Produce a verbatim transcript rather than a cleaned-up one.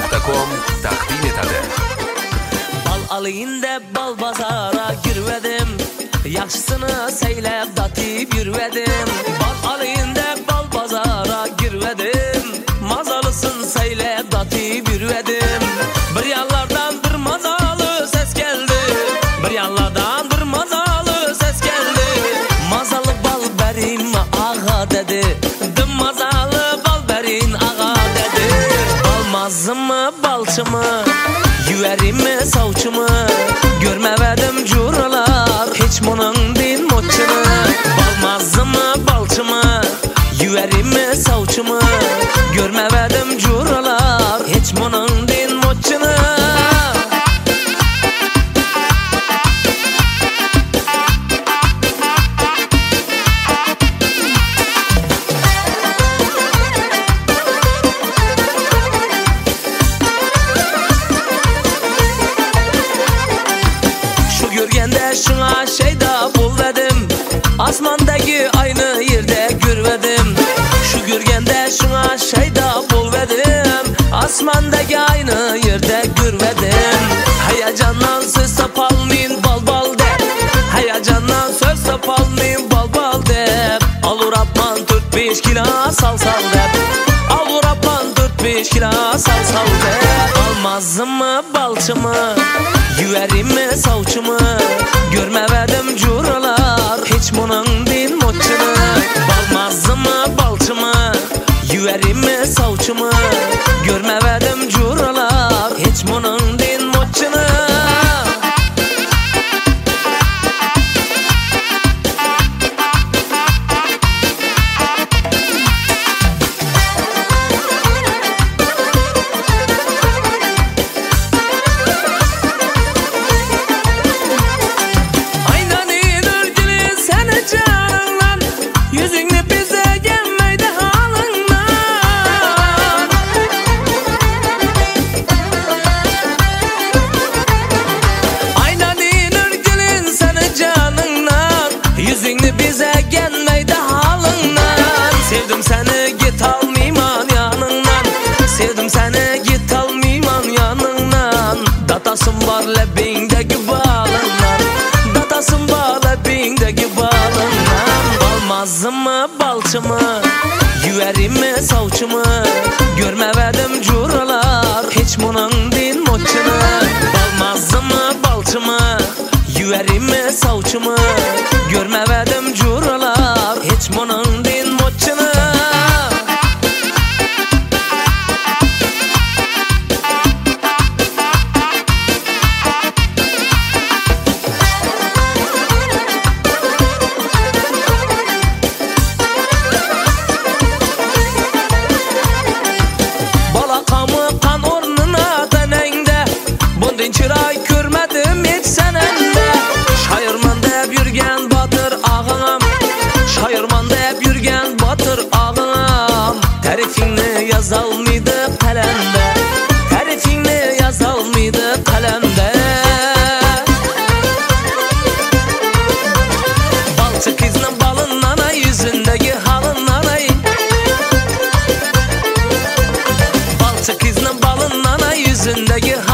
nokta com taqdim etadi. Bal alayın deb bal bozora girvedim, yaxşısını seylep datib yürvedim. Bal alayın deb bal bozora girvedim, mazalısın seylep datib yürvedim. Bir yanlardan bir mazalı ses geldi, bir yanlardan bir mazalı ses geldi. Mazalı bal berin ağa dedi, dım mazalı bal berin ağa dedi. Balmazı mı balçı mı, yüverim mi savçı mı, görmevedim curalar hiç bunun din moçunu. Balmazı mı balçı mı, yüverim mi savçı mı, görmevedim curalar hiç bunun din moçunu. Görgende şuna şeyda bulvedim, asmandaki aynı yerde görvedim. Şu görgende şuna şeyda bulvedim, asmandaki aynı yerde görvedim. Heyecandan söz sapalmayın bal bal de, heyecandan söz sapalmayın bal bal de. Alur apman dört beş kilo sal sal de, alur apman dört beş kilo sal sal de. Almazı mı balçı mı, yüverim mi savçı mı, görmevedim curalar hiç bunun din moçunu. Balmazı mı balçı mı, yüverim mi savçı mı, görmevedim curalar hiç bunun din moçunu. Bize gelmeydi halından, sevdim seni git almayman yanından, sevdim seni git almayman yanından. Datasın var lebindeki balından, datasın var lebindeki balından. Balmazı mı balçı mı, yüverim mi savçı mı, görmevedim curalar hiç bunun din moçunu. Balmazı mı balçı mı, yüverim mi savçı mı, görmevedim curalar hiç bunun din moçunu. Balakamı kan ornuna denende, bundan çıray görmedim hiç senende. Şairman deb yürgen batır ağam, şairman deb yürgen batır ağam. Tarifini yazalmaydı kalemde, tarifini yazalmaydı kalemde. Balçı kızının balın nanay, yüzündeki halın nanay. Balçı kızının balın nanay, yüzündeki